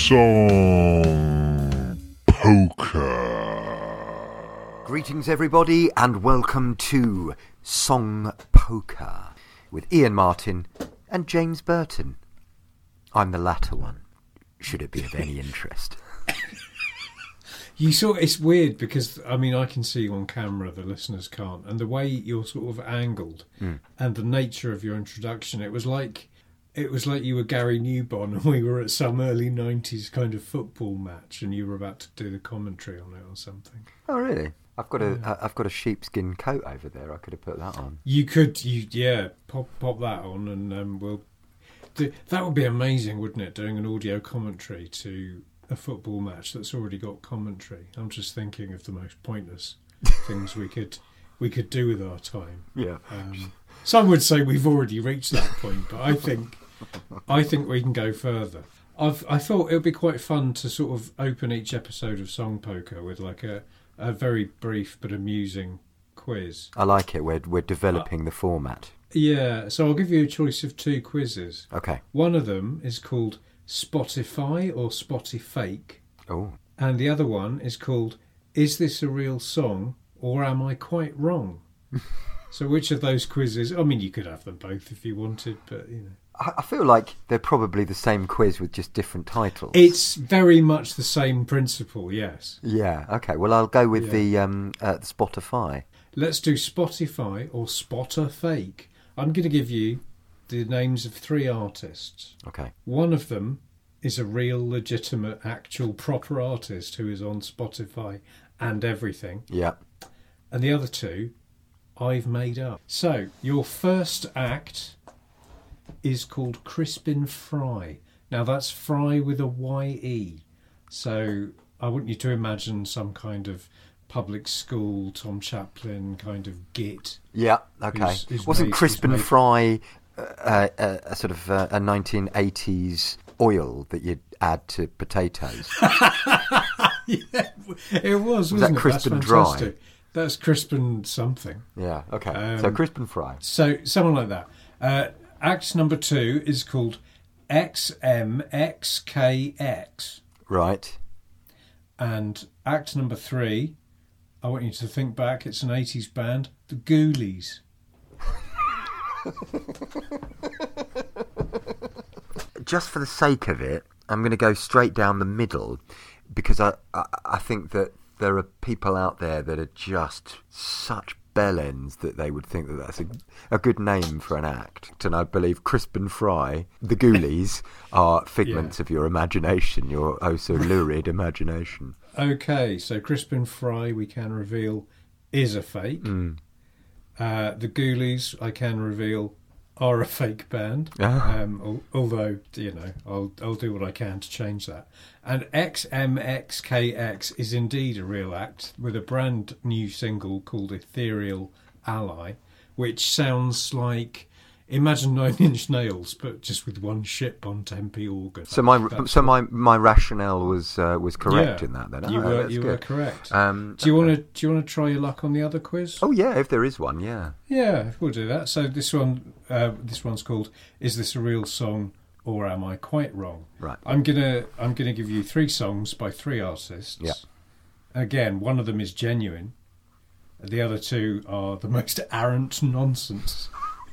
Song Poker. Greetings everybody and welcome to Song Poker with Ian Martin and James Burton. I'm the latter one, should it be of any interest. You it's weird because, I mean, I can see you on camera, the listeners can't, and the way you're sort of angled and the nature of your introduction, it was like you were Gary Newbon and we were at some early 90s kind of football match and you were about to do the commentary on it or something. Oh really? I've got a sheepskin coat over there. I could have put that on. You could, pop that on and we'll... That would be amazing, wouldn't it, doing an audio commentary to a football match that's already got commentary. I'm just thinking of the most pointless things we could do with our time. Yeah. Some would say we've already reached that point, but I think we can go further. I thought it would be quite fun to sort of open each episode of Song Poker with like a very brief but amusing quiz. I like it. We're developing the format. Yeah, so I'll give you a choice of two quizzes. Okay. One of them is called Spotify or Spotifake. Oh. And the other one is called Is This a Real Song or Am I Quite Wrong? So which of those quizzes... I mean, you could have them both if you wanted, but, you know. I feel like they're probably the same quiz with just different titles. It's very much the same principle, yes. Yeah, okay. Well, I'll go with the Spotify. Let's do Spotify or Spotifake. I'm going to give you the names of three artists. Okay. One of them is a real, legitimate, actual, proper artist who is on Spotify and everything. Yeah. And the other two, I've made up. So, your first act is called Crispin Fry. Now, that's Fry with a Y-E. So, I want you to imagine some kind of public school, Tom Chaplin kind of git. Yeah, okay. Wasn't Crispin Fry a sort of a 1980s oil that you'd add to potatoes? Yeah, it was that it? Crispin That's Dry? fantastic. That's Crispin something. Yeah, okay. So Crispin Fry. So, someone like that. Act number 2 is called XMXKX. Right. And act number 3, I want you to think back, it's an 80s band, the Ghoulies. Just for the sake of it, I'm going to go straight down the middle because I think that there are people out there that are just such bellends that they would think that that's a good name for an act. And I believe Crispin Fry, the Ghoulies, are figments of your imagination, your oh so lurid imagination. Okay, so Crispin Fry, we can reveal, is a fake. The Ghoulies, I can reveal, are a fake band. Although, you know, I'll do what I can to change that. And XMXKX is indeed a real act with a brand new single called Ethereal Ally, which sounds like, imagine 9 Inch Nails, but just with one ship on Tempe organ. So my rationale was correct in that. Then you were correct. Do you want to try your luck on the other quiz? Oh yeah, if there is one, yeah. Yeah, we'll do that. So this one's called Is This a Real Song or Am I Quite Wrong? Right. I'm gonna give you 3 songs by 3 artists. Yeah. Again, one of them is genuine. The other 2 are the most arrant nonsense.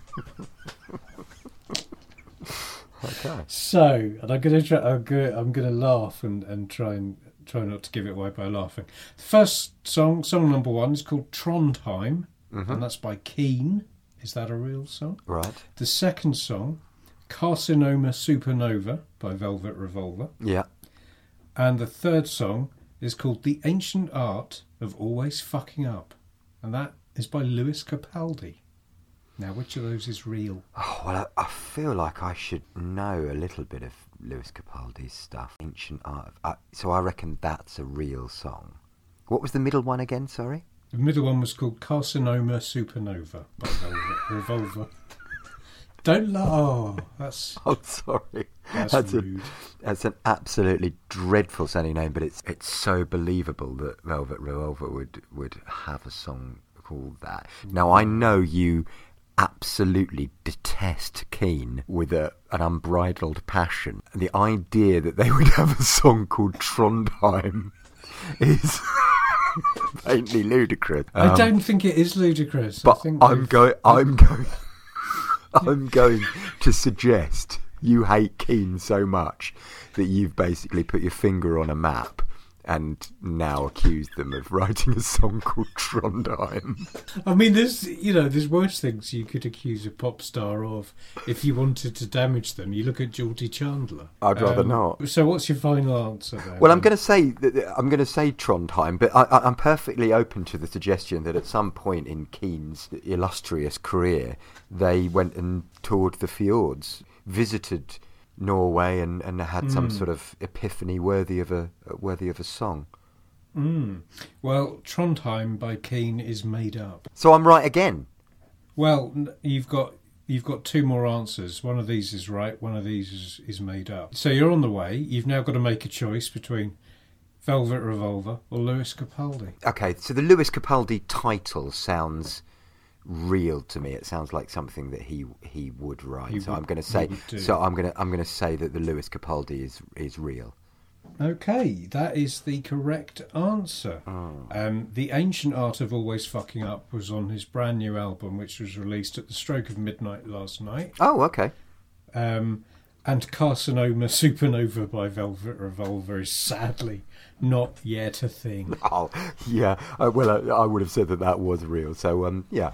Okay. So, and I'm gonna laugh and try not to give it away by laughing. The first song number 1 is called Trondheim, and that's by Keane. Is that a real song? Right. The second song, Carcinoma Supernova by Velvet Revolver. Yeah. And the third song is called The Ancient Art of Always Fucking Up, and that is by Lewis Capaldi. Now, which of those is real? Oh, well, I feel like I should know a little bit of Lewis Capaldi's stuff. Ancient Art. So I reckon that's a real song. What was the middle one again, sorry? The middle one was called Carcinoma Supernova by Velvet Revolver. Don't laugh. Oh, that's... Oh, sorry. That's rude. That's an absolutely dreadful sounding name, but it's so believable that Velvet Revolver would have a song called that. Now, I know you absolutely detest Keane with an unbridled passion. And the idea that they would have a song called Trondheim is faintly ludicrous. I don't think it is ludicrous. But I think I'm going to suggest you hate Keane so much that you've basically put your finger on a map and now accuse them of writing a song called Trondheim. I mean, there's worse things you could accuse a pop star of if you wanted to damage them. You look at Geordie Chandler. I'd rather not. So, what's your final answer there? Well, I'm going to say Trondheim, but I'm perfectly open to the suggestion that at some point in Keane's illustrious career, they went and toured the fjords, visited Norway, and had some sort of epiphany worthy of a song. Well, Trondheim by Keane is made up. So I'm right again. Well, you've got two more answers. One of these is right. One of these is made up. So you're on the way. You've now got to make a choice between Velvet Revolver or Lewis Capaldi. Okay, so the Lewis Capaldi title sounds real to me. It sounds like something that he would write. I'm going to say that the Lewis Capaldi is real. Okay, that is the correct answer. The Ancient Art of Always Fucking Up was on his brand new album, which was released at the stroke of midnight last night. Oh, okay. And Carcinoma Supernova by Velvet Revolver is sadly not yet a thing. Oh, yeah. Well, I would have said that was real. So, yeah.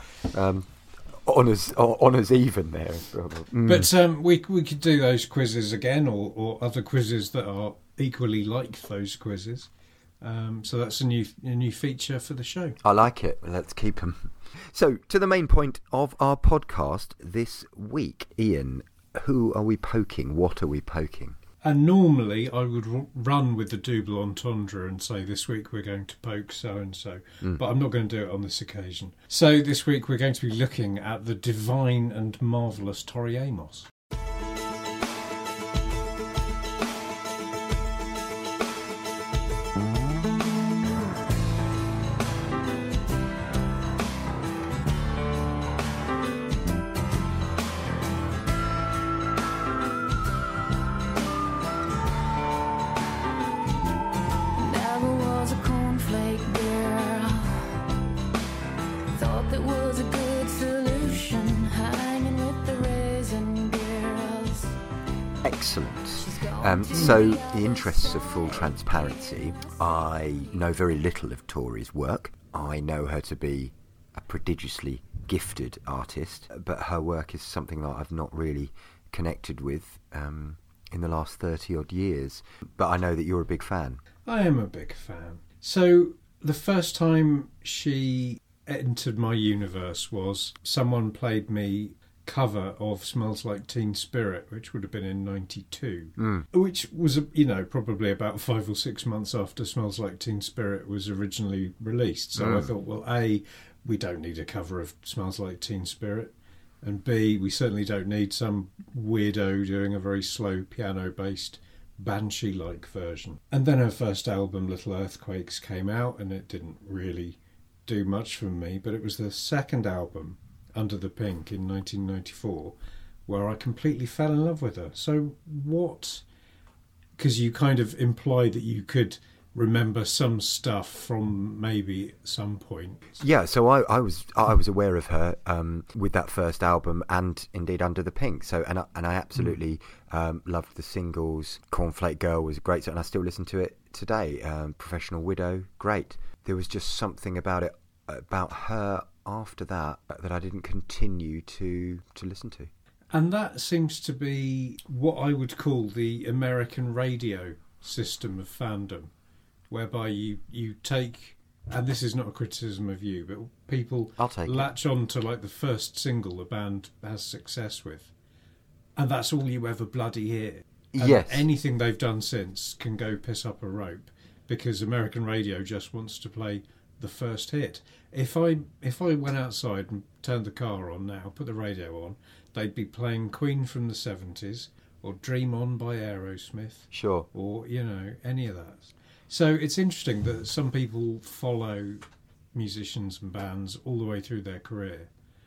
Honours even there. But we could do those quizzes again, or other quizzes that are equally like those quizzes. So that's a new feature for the show. I like it. Let's keep them. So, to the main point of our podcast this week, Ian, who are we poking? What are we poking? And normally I would run with the double entendre and say this week we're going to poke so-and-so. But I'm not going to do it on this occasion. So this week we're going to be looking at the divine and marvellous Tori Amos. So, in the interests of full transparency, I know very little of Tori's work. I know her to be a prodigiously gifted artist, but her work is something that I've not really connected with in the last 30-odd years. But I know that you're a big fan. I am a big fan. So, the first time she entered my universe was someone played me cover of Smells Like Teen Spirit, which would have been in 92, which was, probably about 5 or 6 months after Smells Like Teen Spirit was originally released. So I thought, well, A, we don't need a cover of Smells Like Teen Spirit, and B, we certainly don't need some weirdo doing a very slow piano-based Banshee-like version. And then her first album, Little Earthquakes, came out, and it didn't really do much for me, but it was the second album, Under the Pink, in 1994, where I completely fell in love with her. So what... Because you kind of implied that you could remember some stuff from maybe some point. Yeah, so I was aware of her with that first album, and indeed Under the Pink. So and I absolutely loved the singles. Cornflake Girl was great, and I still listen to it today. Professional Widow, great. There was just something about it, about her after that I didn't continue to listen to. And that seems to be what I would call the American radio system of fandom, whereby you take, and this is not a criticism of you, but people latch on to like the first single a band has success with, and that's all you ever bloody hear. And yes. Anything they've done since can go piss up a rope, because American radio just wants to play the first hit. If I went outside and turned the car on now, put the radio on, they'd be playing Queen from the 70s, or Dream On by Aerosmith. Sure. Or, any of that. So it's interesting that some people follow musicians and bands all the way through their career.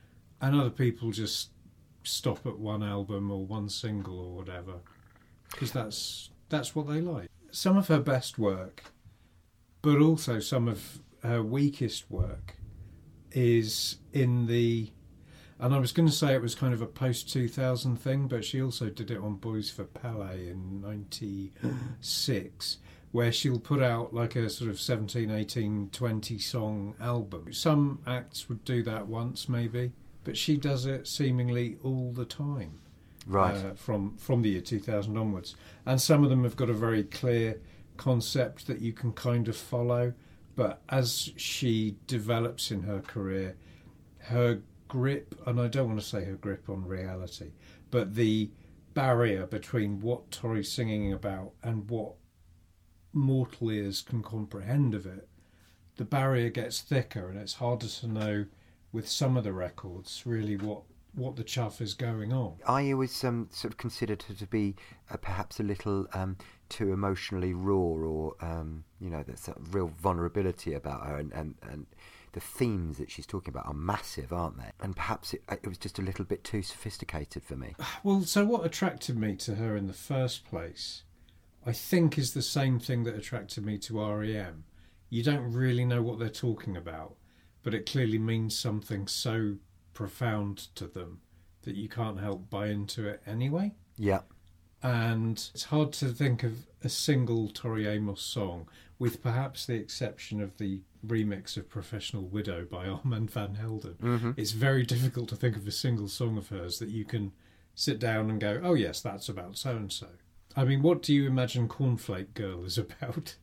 and other people just stop at one album or one single or whatever, because that's what they like. Some of her best work, but also some of her weakest work, is in the... And I was going to say it was kind of a post-2000 thing, but she also did it on Boys for Pele in 96, where she'll put out like a sort of 17, 18, 20 song album. Some acts would do that once maybe, but she does it seemingly all the time. Right. From the year 2000 onwards. And some of them have got a very clear concept that you can kind of follow, but as she develops in her career, her grip, and I don't want to say her grip on reality, but the barrier between what Tori's singing about and what mortal ears can comprehend of it, the barrier gets thicker, and it's harder to know with some of the records really what the chuff is going on. I always sort of considered her to be perhaps a little too emotionally raw, or there's a real vulnerability about her, and the themes that she's talking about are massive, aren't they? And perhaps it was just a little bit too sophisticated for me. Well, so what attracted me to her in the first place, I think, is the same thing that attracted me to R.E.M. You don't really know what they're talking about, but it clearly means something so profound to them that you can't help buy into it anyway. Yeah. And it's hard to think of a single Tori Amos song, with perhaps the exception of the remix of Professional Widow by Armand van Helden. Mm-hmm. It's very difficult to think of a single song of hers that you can sit down and go, oh yes, that's about so-and-so. I mean, what do you imagine Cornflake Girl is about?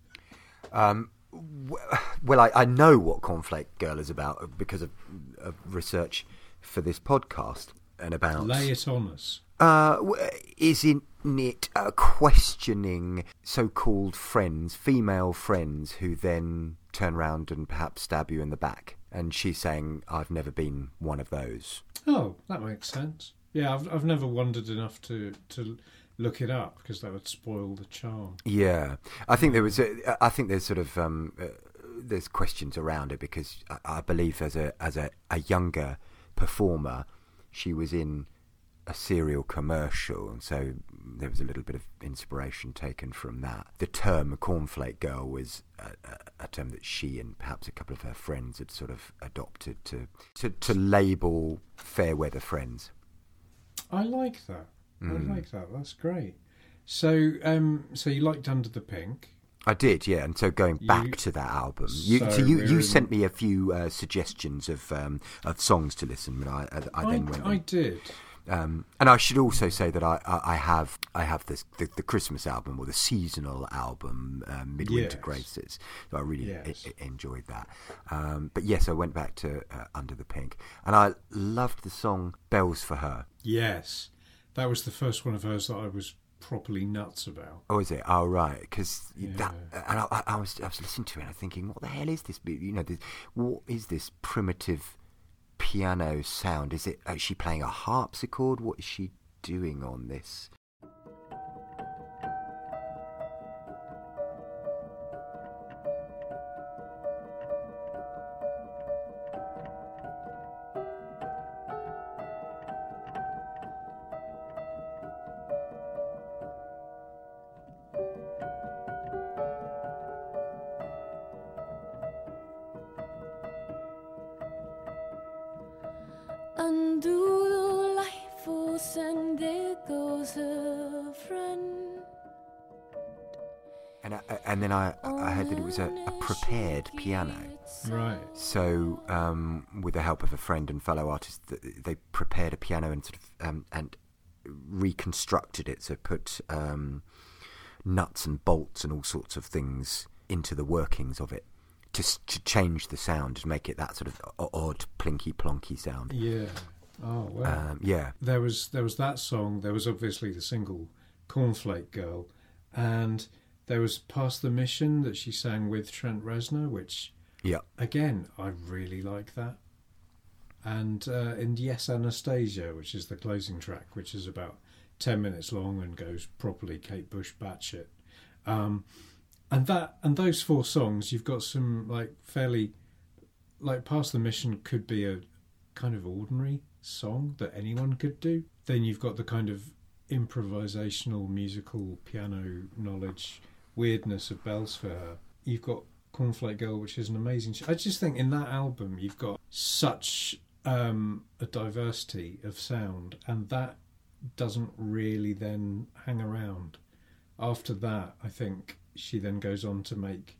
Well, I know what Cornflake Girl is about because of research for this podcast, and about... Lay it on us. Isn't it questioning so-called friends, female friends, who then turn around and perhaps stab you in the back? And she's saying, I've never been one of those. Oh, that makes sense. Yeah, I've never wondered enough to look it up, because that would spoil the charm. Yeah, I think there's sort of there's questions around it, because I believe as a younger performer, she was in a cereal commercial, and so there was a little bit of inspiration taken from that. The term Cornflake Girl was a term that she and perhaps a couple of her friends had sort of adopted to label fair weather friends. I like that. I like that. That's great. So, so you liked Under the Pink? I did, yeah. And so going back to that album, you sent me a few suggestions of songs to listen, and I then went. I did. And I should also say that I have the Christmas album, or the seasonal album, Midwinter Graces. So I really enjoyed that. But yes, I went back to Under the Pink, and I loved the song Bells for Her. Yes, that was the first one of hers that I was properly nuts about. Oh, is it? Oh, right. Because that, and I was listening to it and I'm thinking, what the hell is this? What is this primitive piano sound? Is she playing a harpsichord? What is she doing on this? Undo the light force, and there goes her friend. And then I heard that it was a prepared piano. Right. So with the help of a friend and fellow artist, they prepared a piano and sort of and reconstructed it. So put nuts and bolts and all sorts of things into the workings of it to change the sound, to make it that sort of odd plinky plonky sound. Yeah. Oh well. Yeah. There was that song. There was obviously the single Cornflake Girl, and there was Past the Mission that she sang with Trent Reznor, which again I really like that. And Yes Anastasia, which is the closing track, which is about 10 minutes long and goes properly Kate Bush batshit. And those four songs, you've got some fairly Past the Mission could be a kind of ordinary song that anyone could do. Then you've got the kind of improvisational musical piano knowledge weirdness of Bells for Her. You've got Cornflake Girl, which is an amazing I just think in that album you've got such a diversity of sound, and that doesn't really then hang around. After that, I think she then goes on to make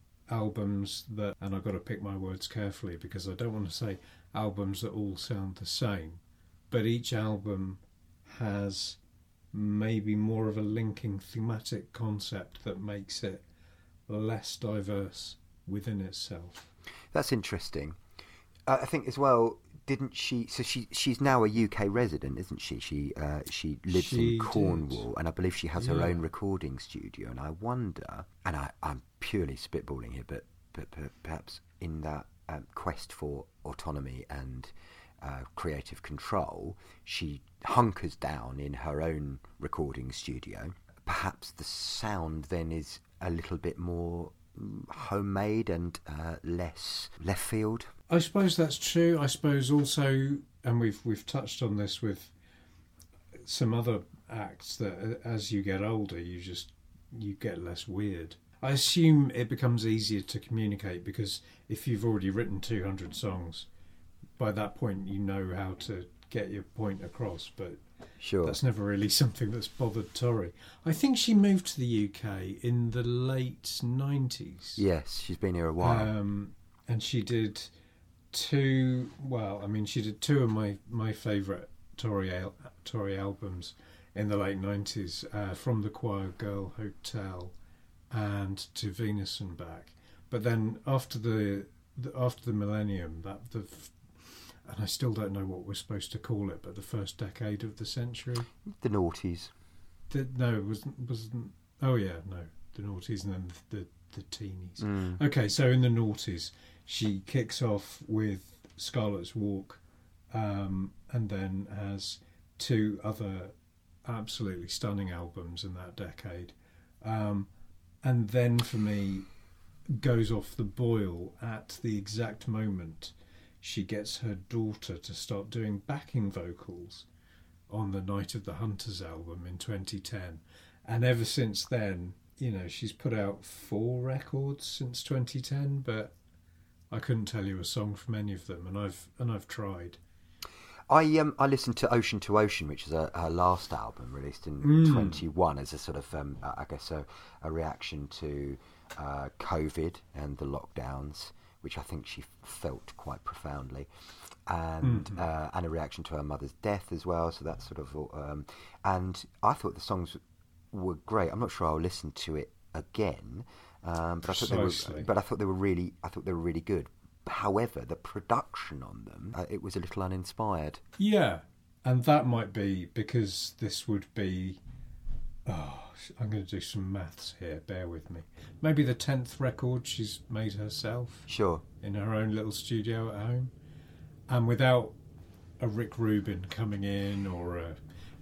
albums that, and I've got to pick my words carefully because I don't want to say albums that all sound the same, but each album has maybe more of a linking thematic concept that makes it less diverse within itself. That's interesting. I think as well, didn't she? So she's now a UK resident, isn't she? She lives in Cornwall, and I believe she has her own recording studio. And I wonder, and I'm purely spitballing here, but perhaps in that quest for autonomy and creative control, she hunkers down in her own recording studio. Perhaps the sound then is a little bit more homemade and less left field. I suppose that's true. I suppose also, and we've touched on this with some other acts, that as you get older you get less weird. I assume it becomes easier to communicate because if you've already written 200 songs, by that point you know how to get your point across, but sure, that's never really something that's bothered Tori. I think she moved to the UK in the late 90s. Yes, she's been here a while. And she did two of my favourite Tori albums in the late 90s, From the Choir Girl Hotel and To Venus and Back. But then after the millennium, and I still don't know what we're supposed to call it, but the first decade of the century, the noughties. The noughties, and then the teenies. Okay, so in the noughties, she kicks off with Scarlet's Walk, and then has two other absolutely stunning albums in that decade, and then for me goes off the boil at the exact moment she gets her daughter to start doing backing vocals on the Night of the Hunters album in 2010. And ever since then, she's put out 4 records since 2010, but I couldn't tell you a song from any of them, and I've tried. I listened to Ocean to Ocean, which is her last album, released in 21, as a sort of I guess a reaction to COVID and the lockdowns, which I think she felt quite profoundly, and a reaction to her mother's death as well. So that's sort of, and I thought the songs were great. I'm not sure I'll listen to it again, but I thought they were really good. However, the production on them, it was a little uninspired. Yeah, and that might be because this would be. I'm going to do some maths here, bear with me. Maybe the 10th record she's made herself. Sure. In her own little studio at home. And without a Rick Rubin coming in or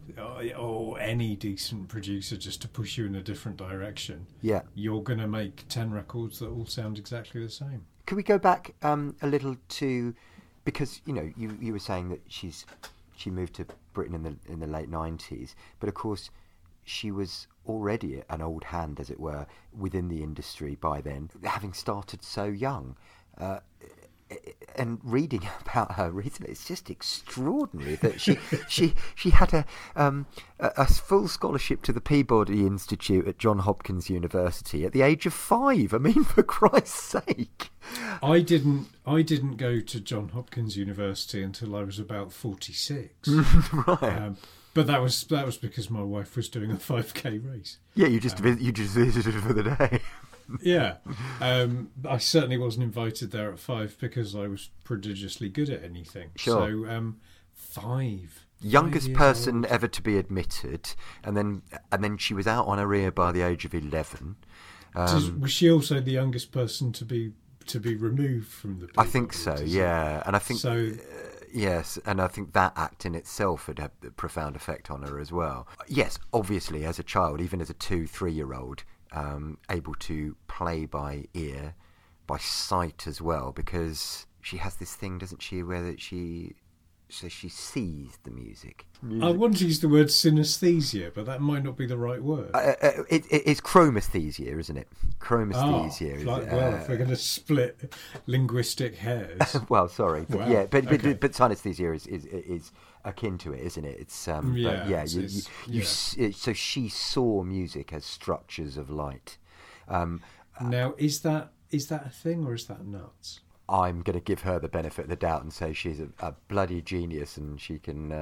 any decent producer just to push you in a different direction. Yeah. You're going to make 10 records that all sound exactly the same. Could we go back a little to, because, you were saying that she moved to Britain in the late 90s, but of course she was already an old hand, as it were, within the industry by then, having started so young. And reading about her recently, it's just extraordinary that she had a full scholarship to the Peabody Institute at Johns Hopkins University at the age of 5. I mean, for Christ's sake. I didn't go to Johns Hopkins University until I was about 46. Right. But that was because my wife was doing a 5K race. Yeah, you just visited for the day. Yeah. I certainly wasn't invited there at 5 because I was prodigiously good at anything. Sure. So 5. Youngest person ever to be admitted, and then she was out on her ear by the age of 11. Was she also the youngest person to be removed from the Peabody? I think so, yeah. And I think so. Yes, and I think that act in itself had a profound effect on her as well. Yes, obviously, as a child, even as a 2-3-year-old, able to play by ear, by sight as well, because she has this thing, doesn't she, where that she she sees the music. I want to use the word synesthesia, but that might not be the right word. It's chromesthesia, isn't it? Chromesthesia. If we're going to split linguistic hairs. Well, sorry, but Wow. but Okay. synesthesia is akin to it, isn't it? It's so she saw music as structures of light. Now, is that a thing or is that nuts? I'm going to give her the benefit of the doubt and say she's a bloody genius, and she can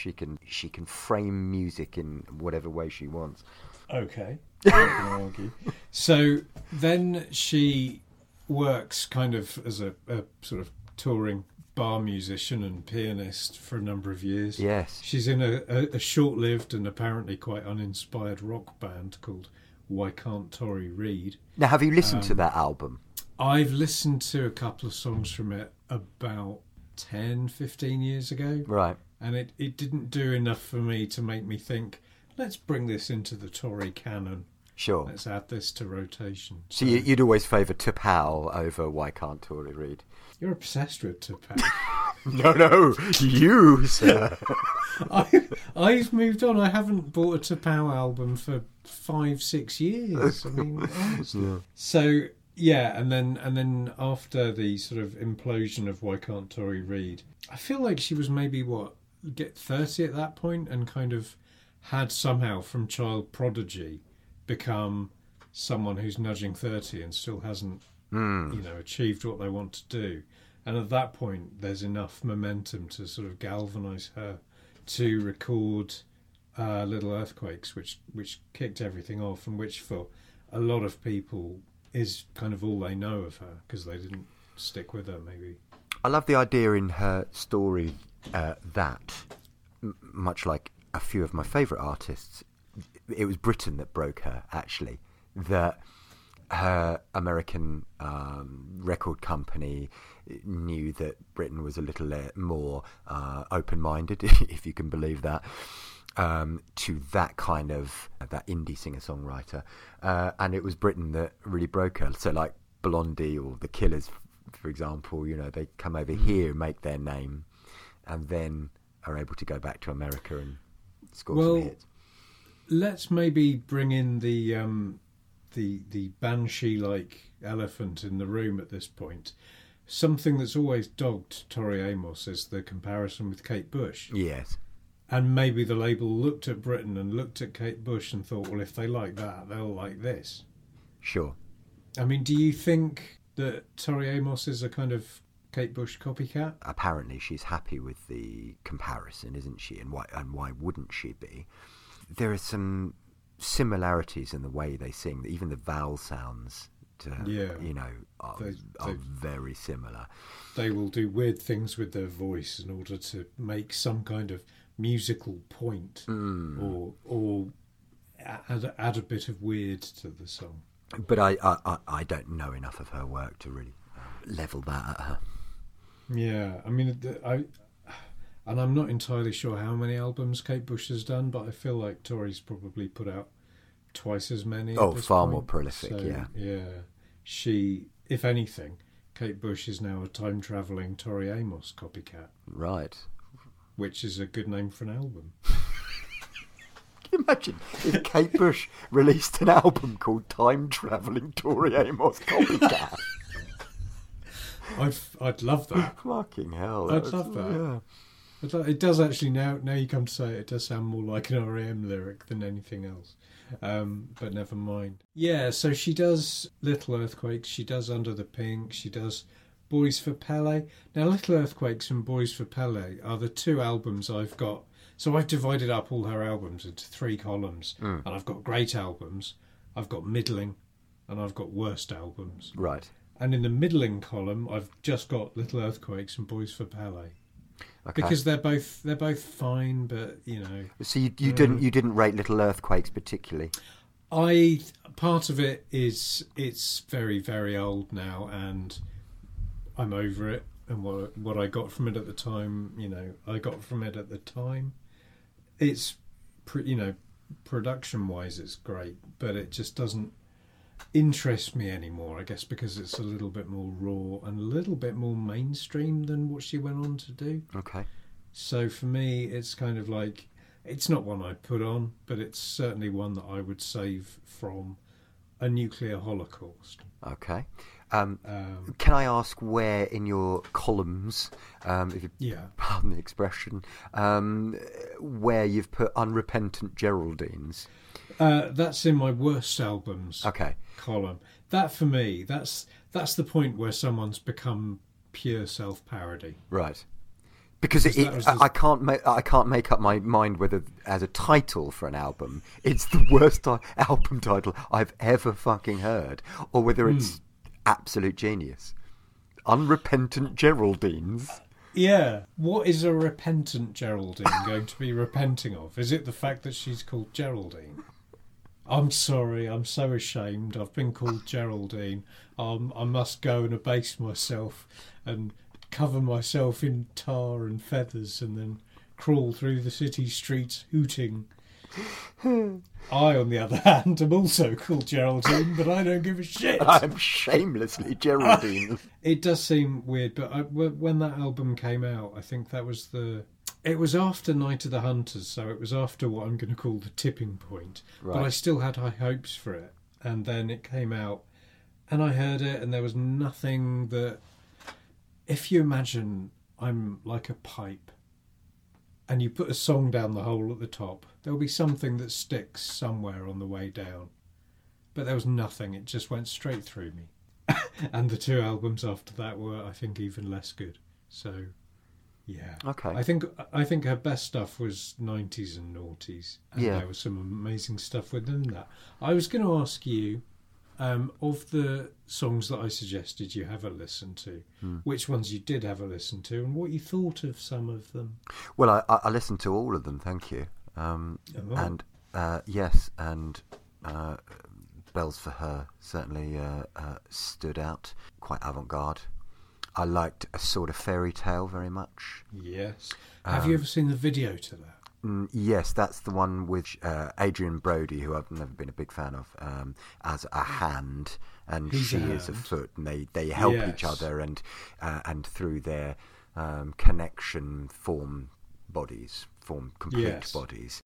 frame music in whatever way she wants. Okay, I can argue. So then she works kind of as a sort of touring bar musician and pianist for a number of years. Yes. She's in a short-lived and apparently quite uninspired rock band called Why Can't Tori Read? Now, have you listened to that album? I've listened to a couple of songs from it about 10, 15 years ago. Right. And it didn't do enough for me to make me think, let's bring this into the Tory canon. Sure. Let's add this to rotation. So you'd always favour T'Pau over Why Can't Tori Read? You're obsessed with T'Pau. No, you, sir. I've moved on. I haven't bought a T'Pau album for 5-6 years. I mean, honestly. Yeah. So yeah, and then after the sort of implosion of Why Can't Tori Read, I feel like she was maybe 30 at that point, and kind of had somehow from child prodigy become someone who's nudging 30 and still hasn't achieved what they want to do. And at that point, there's enough momentum to sort of galvanise her to record Little Earthquakes, which kicked everything off, and which for a lot of people is kind of all they know of her because they didn't stick with her, maybe. I love the idea in her story that, much like a few of my favourite artists, it was Britain that broke her, actually. That her American record company knew that Britain was a little more open-minded, if you can believe that, to that kind of that indie singer-songwriter, and it was Britain that really broke her. So like Blondie or the Killers, for example, they come over here, make their name, and then are able to go back to America and score some hits. Let's maybe bring in the banshee-like elephant in the room at this point. Something that's always dogged Tori Amos is the comparison with Kate Bush. Yes. And maybe the label looked at Britain and looked at Kate Bush and thought, well, if they like that, they'll like this. Sure. I mean, do you think that Tori Amos is a kind of Kate Bush copycat? Apparently she's happy with the comparison, isn't she? And why wouldn't she be? There are some similarities in the way they sing. Even the vowel sounds, are very similar. They will do weird things with their voice in order to make some kind of musical point, or add a bit of weird to the song. But I don't know enough of her work to really level that at her. Yeah, I mean, and I'm not entirely sure how many albums Kate Bush has done, but I feel like Tori's probably put out twice as many. Oh, far more prolific, so, yeah. Yeah. She, if anything, Kate Bush is now a time-travelling Tori Amos copycat. Right. Which is a good name for an album. Can you imagine if Kate Bush released an album called Time Travelling Tori Amos Copycat? I'd love that. Fucking hell. I'd love that. Yeah. It does actually, now you come to say it, it does sound more like an R.E.M. lyric than anything else. But never mind. Yeah, so she does Little Earthquakes, she does Under the Pink, she does Boys for Pele. Now, Little Earthquakes and Boys for Pele are the two albums I've got. So I've divided up all her albums into 3 columns. And I've got great albums, I've got middling, and I've got worst albums. Right. And in the middling column, I've just got Little Earthquakes and Boys for Pele. Okay. Because they're both fine, but So you didn't rate Little Earthquakes particularly? Part of it is it's very, very old now, and I'm over it. And what I got from it at the time, I got from it at the time. It's production wise, it's great, but it just doesn't interest me anymore, I guess, because it's a little bit more raw and a little bit more mainstream than what she went on to do. Okay. So for me, it's kind of like, it's not one I'd put on, but it's certainly one that I would save from a nuclear holocaust. Okay. Can I ask where in your columns, if you pardon the expression, where you've put Unrepentant Geraldines? That's in my worst albums Okay. column. That for me, that's the point where someone's become pure self-parody. Right. Because I can't make up my mind whether, as a title for an album, it's the worst album title I've ever fucking heard, or whether it's absolute genius. Unrepentant Geraldines. Yeah. What is a repentant Geraldine going to be repenting of? Is it the fact that she's called Geraldine? I'm sorry, I'm so ashamed. I've been called Geraldine. I must go and abase myself and cover myself in tar and feathers and then crawl through the city streets hooting. I, on the other hand, am also called Geraldine, but I don't give a shit. I'm shamelessly Geraldine. It does seem weird, but when that album came out, I think that was it was after Night of the Hunters, so it was after what I'm going to call the tipping point. Right. But I still had high hopes for it. And then it came out, and I heard it, and there was nothing that... If you imagine I'm like a pipe, and you put a song down the hole at the top, there'll be something that sticks somewhere on the way down. But there was nothing. It just went straight through me. And the two albums after that were, I think, even less good. So... yeah. Okay. I think her best stuff was 90s and noughties. And there was some amazing stuff within that. I was going to ask you, of the songs that I suggested you have a listen to, which ones you did have a listen to and what you thought of some of them. Well, I listened to all of them, thank you. And yes, and Bells for Her certainly stood out, quite avant-garde. I liked A Sort of Fairy Tale very much. Yes. Have you ever seen the video to that? Yes, that's the one with Adrian Brody, who I've never been a big fan of, as a hand, and she is a foot, and they help each other, and through their connection form complete bodies.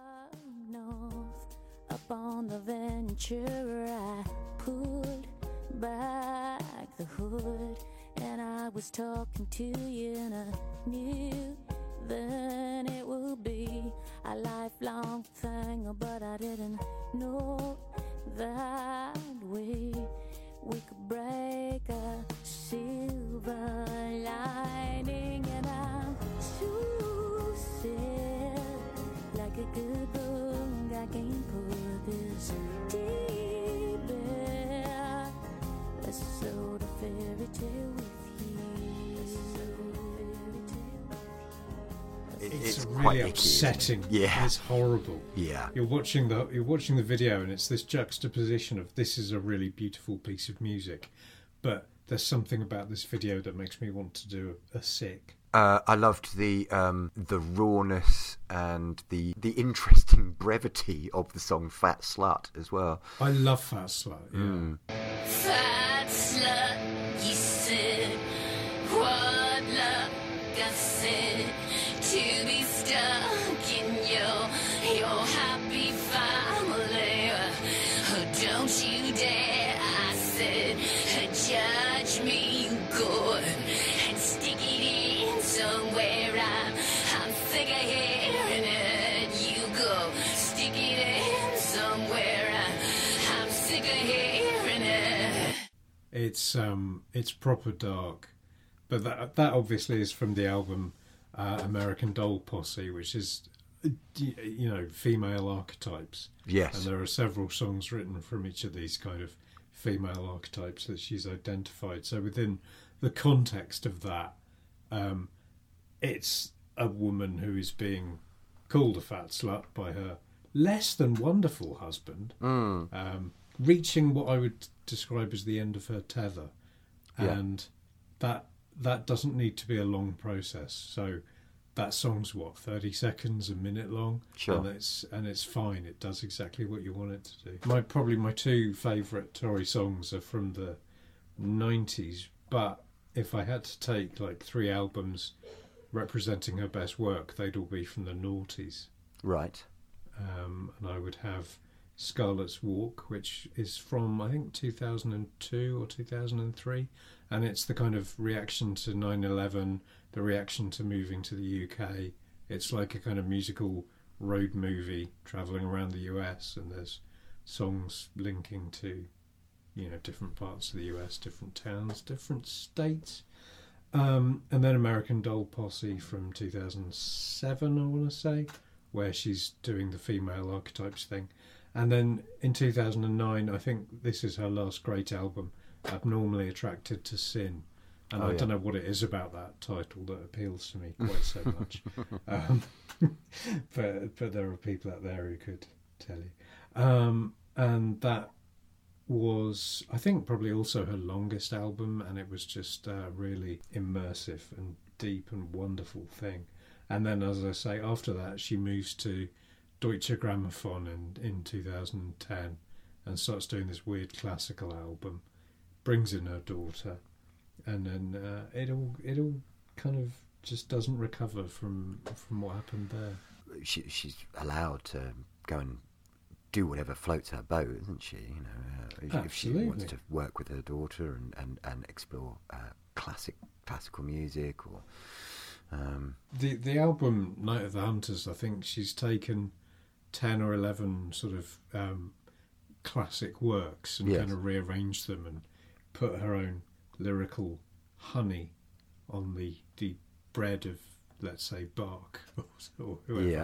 Up on the venture, I pulled back the hood, and I was talking to you, and I knew then it would be a lifelong thing, but I didn't know that we could break a silver lining, and I'm too sad, like a good book, I can't put this deep in a sort of fairy tale with It's quite really icky, upsetting. Yeah. It's horrible. Yeah. You're watching the video, and it's this juxtaposition of this is a really beautiful piece of music, but there's something about this video that makes me want to do a sick. I loved the rawness and the interesting brevity of the song Fat Slut as well. I love Fat Slut. Yeah. Fat slut, you said, what luck I said, to be stuck in your happy family. Oh, don't you dare, I said, judge me, you good, and stick it in somewhere. I'm sick of hearing it. You go, stick it in somewhere. I'm sick of hearing it. It's proper dark, but that obviously is from the album American Doll Posse, which is female archetypes. Yes. And there are several songs written from each of these kind of female archetypes that she's identified. So within the context of that, it's a woman who is being called a fat slut by her less than wonderful husband, reaching what I would describe as the end of her tether. Yeah. And that doesn't need to be a long process. So that song's 30 seconds, a minute long. Sure. And it's fine. It does exactly what you want it to do. Probably my two favourite Tory songs are from the 90s, but if I had to take like three albums representing her best work, they'd all be from the noughties. Right. And I would have Scarlet's Walk, which is from, I think, 2002 or 2003. And it's the kind of reaction to 9/11, the reaction to moving to the UK. It's like a kind of musical road movie travelling around the US, and there's songs linking to, different parts of the US, different towns, different states. And then American Doll Posse from 2007, I want to say, where she's doing the female archetypes thing. And then in 2009, I think this is her last great album, Abnormally Attracted to Sin. And I don't know what it is about that title that appeals to me quite so much. But there are people out there who could tell you. And that was, I think, probably also her longest album, and it was just a really immersive and deep and wonderful thing. And then, as I say, after that, she moves to Deutsche Grammophon in 2010 and starts doing this weird classical album, brings in her daughter, and then it all kind of just doesn't recover from what happened there. She's allowed to go and do whatever floats her boat, isn't she? If she wants to work with her daughter and explore classical music or the album Night of the Hunters, I think she's taken 10 or 11 sort of classic works and kind of rearranged them and put her own lyrical honey on the bread of, let's say, Bach or whoever.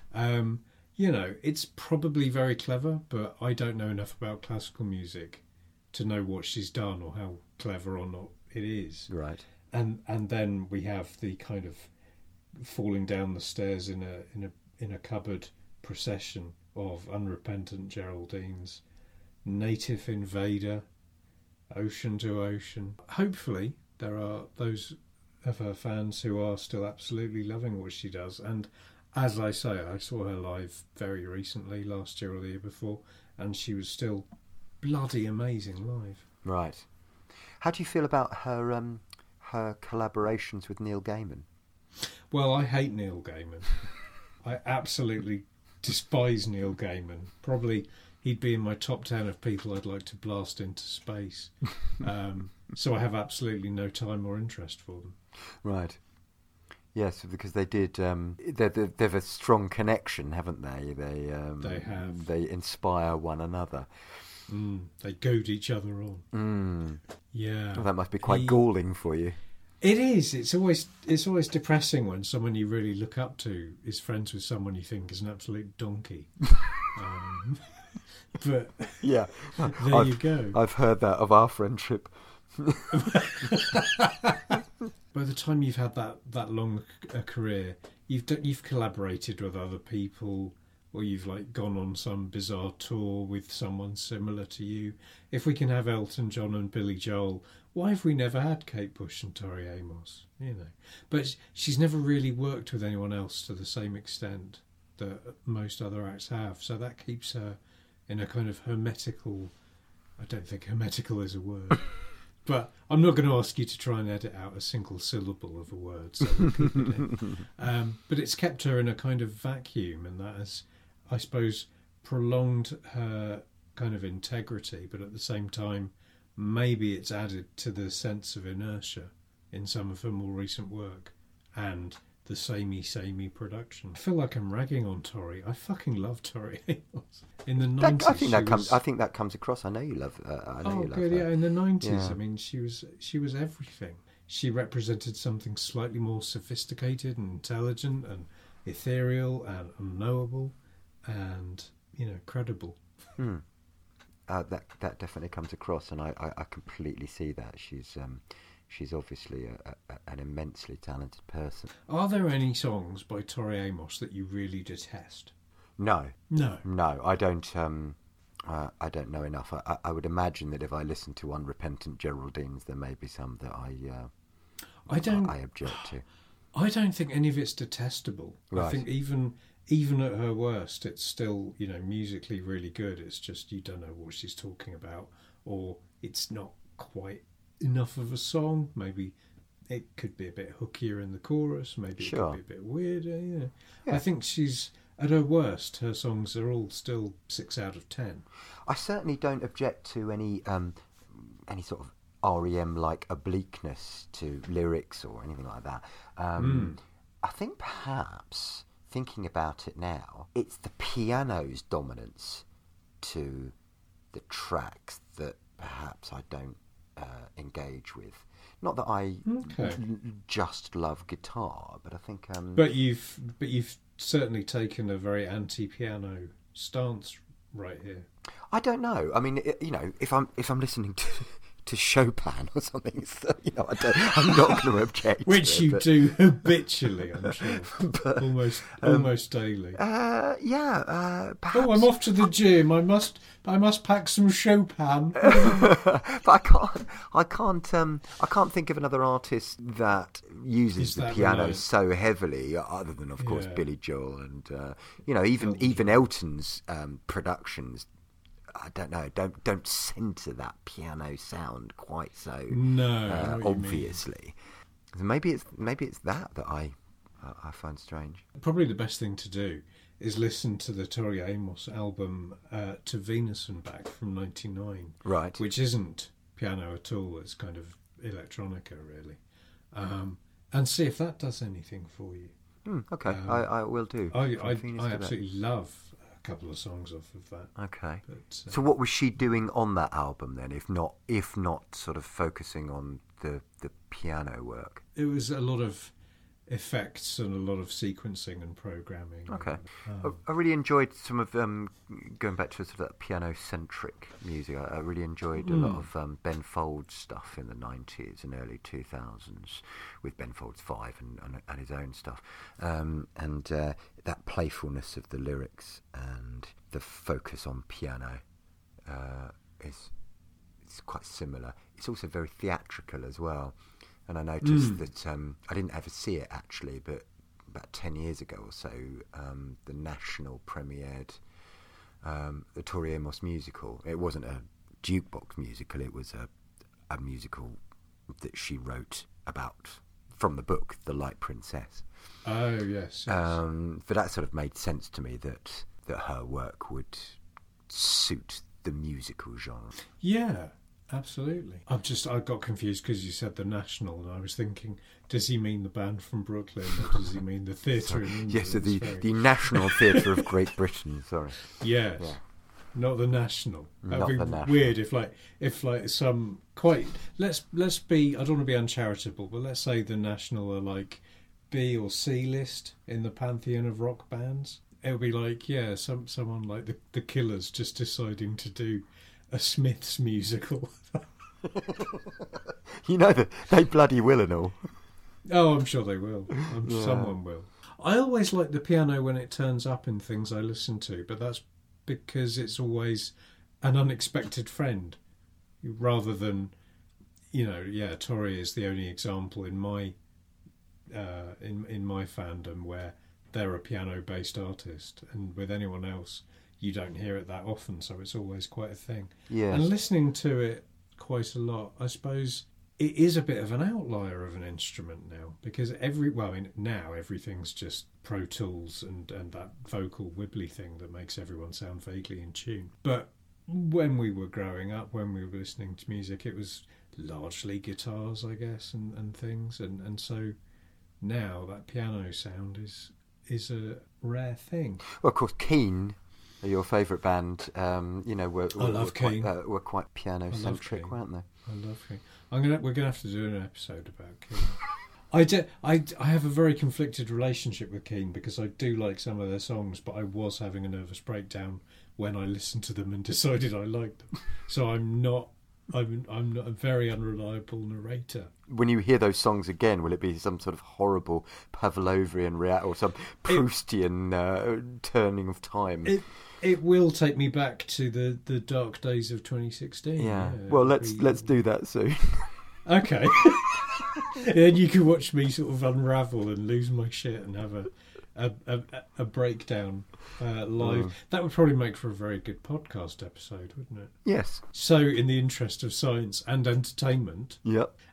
It's probably very clever, but I don't know enough about classical music to know what she's done or how clever or not it is. Right. And then we have the kind of falling down the stairs in a cupboard procession of Unrepentant Geraldines, Native Invader, Ocean to Ocean. Hopefully there are those of her fans who are still absolutely loving what she does. And as I say, I saw her live very recently, last year or the year before, and she was still bloody amazing live. Right. How do you feel about her her collaborations with Neil Gaiman? Well, I hate Neil Gaiman. I absolutely despise Neil Gaiman. Probably he'd be in my top 10 of people I'd like to blast into space. So I have absolutely no time or interest for them. Right. Yes, because they did. They've a strong connection, haven't they? They have. They inspire one another. They goad each other on. Yeah. Well, that must be quite galling for you. It is. It's always depressing when someone you really look up to is friends with someone you think is an absolute donkey. But yeah, there you go. I've heard that of our friendship. By the time you've had that long a career, you've collaborated with other people, or you've gone on some bizarre tour with someone similar to you. If we can have Elton John and Billy Joel, why have we never had Kate Bush and Tori Amos? But she's never really worked with anyone else to the same extent that most other acts have. So that keeps her in a kind of hermetical. I don't think hermetical is a word. But I'm not going to ask you to try and edit out a single syllable of a word, so we'll keep it in. But it's kept her in a kind of vacuum, and that has, I suppose, prolonged her kind of integrity, but at the same time, maybe it's added to the sense of inertia in some of her more recent work, and the samey production. I feel like I'm ragging on Tori. I fucking love Tori Amos. In the 90s, I think that comes across. I know you love. I know you love good. her. Yeah, in the 90s, I mean, she was everything. She represented something slightly more sophisticated and intelligent and ethereal and unknowable, and credible. That definitely comes across, and I completely see that. She's obviously an immensely talented person. Are there any songs by Tori Amos that you really detest? No, I don't. I don't know enough. I would imagine that if I listen to Unrepentant Geraldines, there may be some that I object to. I don't think any of it's detestable. Right. I think even at her worst, it's still musically really good. It's just you don't know what she's talking about, or it's not quite enough of a song. Maybe it could be a bit hookier in the chorus, maybe Sure. it could be a bit weirder. Yeah. I think she's, at her worst, her songs are all still 6 out of 10. I certainly don't object to any sort of REM-like obliqueness to lyrics or anything like that. I think perhaps, thinking about it now, it's the piano's dominance to the tracks that perhaps I don't engage with. Not that I just love guitar, but I think. But you've certainly taken a very anti-piano stance right here. I don't know. I mean, if I'm listening to Chopin or something, so, I'm not going to object. Which to it, you but, do habitually, I'm sure. but, almost daily. Perhaps. Oh, I'm off to the gym. I must pack some Chopin. But I can't think of another artist that uses the piano reliant? so heavily, other than of course Yeah. Billy Joel and even Elton's productions. I don't know. Don't centre that piano sound quite so No, I know what you obviously. So maybe it's that I find strange. Probably the best thing to do is listen to the Tori Amos album To Venus and Back from '99, Right. which isn't piano at all. It's kind of electronica, really, and see if that does anything for you. Okay, I will do. I From Venus to Back. absolutely love a couple of songs off of that. Okay. But, So what was she doing on that album then, if not sort of focusing on the piano work? it was a lot of effects and a lot of sequencing and programming. Okay. I really enjoyed some of going back to sort of that piano-centric music. I really enjoyed a lot of Ben Folds stuff in the 90s and early 2000s with Ben Folds 5 and his own stuff. And that playfulness of the lyrics and the focus on piano is quite similar. It's also very theatrical as well. And I noticed that I didn't ever see it actually, but about 10 years ago or so, the National premiered the Tori Amos musical. It wasn't a jukebox musical, it was a musical that she wrote about from the book The Light Princess. Oh, yes. But that sort of made sense to me that her work would suit the musical genre. Yeah, absolutely. I got confused because you said the National, and I was thinking, does he mean the band from Brooklyn, or does he mean the theatre in England? Yes, so It's the National Theatre of Great Britain. Sorry. Yes. Yeah. Not the National. That'd Not be the National. weird if some quite let's be, I don't want to be uncharitable, but let's say the National are like B or C list in the pantheon of rock bands. It would be like, yeah, someone like the Killers just deciding to do a Smiths musical. You know that they bloody will and all. Oh, I'm sure they will. Someone will. I always like the piano when it turns up in things I listen to, but that's because it's always an unexpected friend, rather than, Tori is the only example in my in my fandom where they're a piano-based artist, and with anyone else you don't hear it that often, so it's always quite a thing. Yes. And listening to it quite a lot, I suppose it is a bit of an outlier of an instrument now, because now everything's just Pro Tools and that vocal wibbly thing that makes everyone sound vaguely in tune. But when we were growing up, when we were listening to music, it was largely guitars, I guess, and things, and so now that piano sound is a rare thing. Well, of course, Keane, your favourite band, were Keane. were quite piano-centric, Keane. weren't they? I love Keane. We're gonna have to do an episode about Keane. I have a very conflicted relationship with Keane, because I do like some of their songs, but I was having a nervous breakdown when I listened to them and decided I liked them. So I'm not a very unreliable narrator. When you hear those songs again, will it be some sort of horrible Pavlovian or some Proustian turning of time? It will take me back to the dark days of 2016. Yeah. Well, let's do that soon. Okay. Then you can watch me sort of unravel and lose my shit and have a breakdown live. That would probably make for a very good podcast episode, wouldn't it? Yes. So, in the interest of science and entertainment, Yep.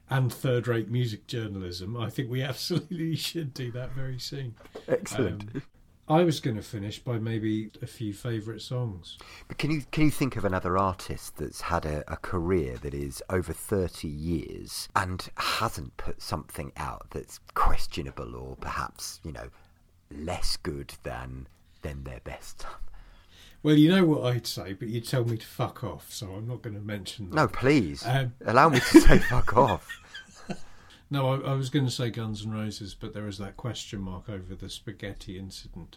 and third-rate music journalism, I think we absolutely should do that very soon. Excellent. I was going to finish by maybe a few favourite songs. But can you think of another artist that's had a career that is over 30 years and hasn't put something out that's questionable or perhaps, less good than their best? Well, you know what I'd say, but you'd tell me to fuck off, so I'm not going to mention that. No, please. Allow me to say fuck off. No, I was going to say Guns N' Roses, but there is that question mark over the spaghetti incident.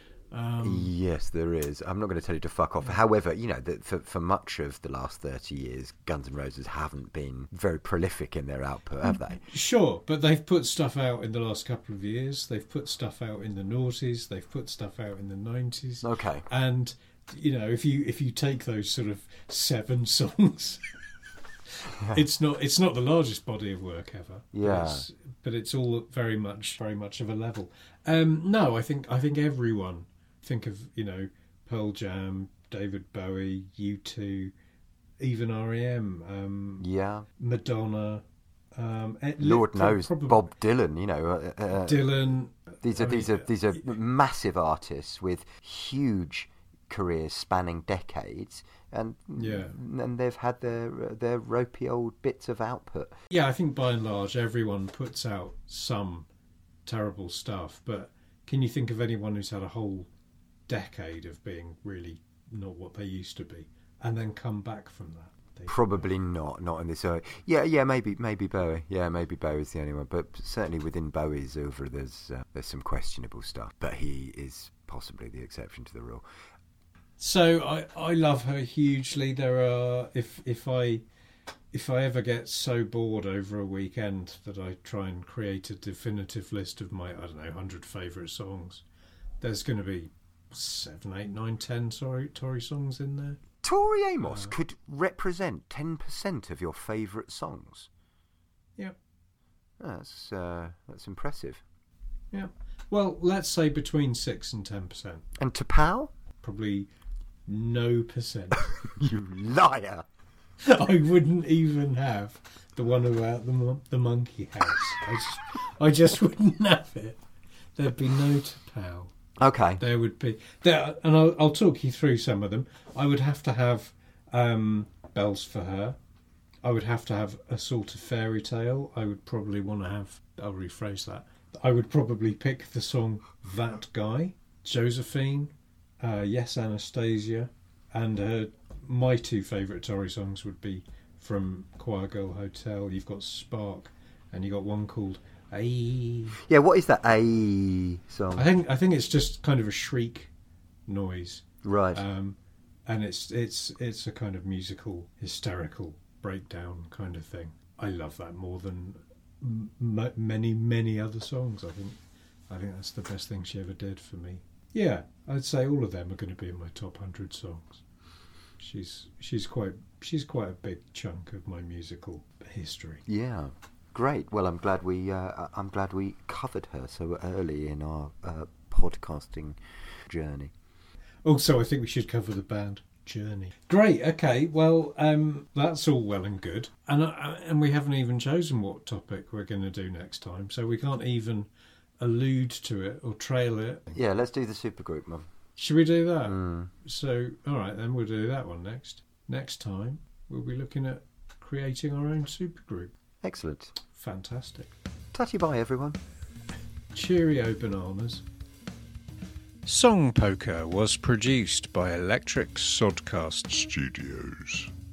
Yes, there is. I'm not going to tell you to fuck off. However, that for much of the last 30 years, Guns N' Roses haven't been very prolific in their output, have they? Sure, but they've put stuff out in the last couple of years. They've put stuff out in the noughties. They've put stuff out in the 90s. Okay. And, if you take those sort of 7 songs... It's not the largest body of work ever. Yeah, but it's all very much of a level. No, I think everyone. Think of Pearl Jam, David Bowie, U2, even REM. Madonna. Lord knows Bob Dylan. Dylan. These are massive artists with huge careers spanning decades. And they've had their ropey old bits of output. Yeah, I think by and large everyone puts out some terrible stuff, but can you think of anyone who's had a whole decade of being really not what they used to be and then come back from that? Probably not in this area. Yeah, maybe Bowie. Yeah, maybe Bowie's the only one, but certainly within Bowie's oeuvre there's some questionable stuff, but he is possibly the exception to the rule. So I love her hugely. There are if I ever get so bored over a weekend that I try and create a definitive list of my 100 favourite songs, there's going to be 7, 8, 9, 10 Tori songs in there. Tori Amos could represent 10% of your favourite songs. Yeah, that's impressive. Yeah, well, let's say between 6 and 10%. And T'Pau? Probably no percent. You liar! I wouldn't even have the one about the monkey house. I just wouldn't have it. There'd be no T'Pau. Okay. There would be there, and I'll talk you through some of them. I would have to have Bells for Her. I would have to have A Sort of Fairy Tale. I would probably want to have. I'll rephrase that. I would probably pick the song That Guy, Josephine. Yes, Anastasia, and my 2 favourite Tori songs would be from Choir Girl Hotel. You've got Spark, and you got one called Aye. Yeah, what is that Aye song? I think it's just kind of a shriek noise, right? And it's a kind of musical, hysterical breakdown kind of thing. I love that more than many other songs. I think that's the best thing she ever did for me. Yeah, I'd say all of them are going to be in my top 100 songs. She's quite a big chunk of my musical history. Yeah, great. Well, I'm glad we covered her so early in our podcasting journey. Also, I think we should cover the band Journey. Great. Okay. Well, that's all well and good, and we haven't even chosen what topic we're going to do next time, so we can't even allude to it or trail it. Yeah, let's do the supergroup, Mum. Should we do that? So, all right, then we'll do that one next. Next time, we'll be looking at creating our own supergroup. Excellent. Fantastic. Tatty bye, everyone. Cheerio, bananas. Song Poker was produced by Electric Sodcast Studios.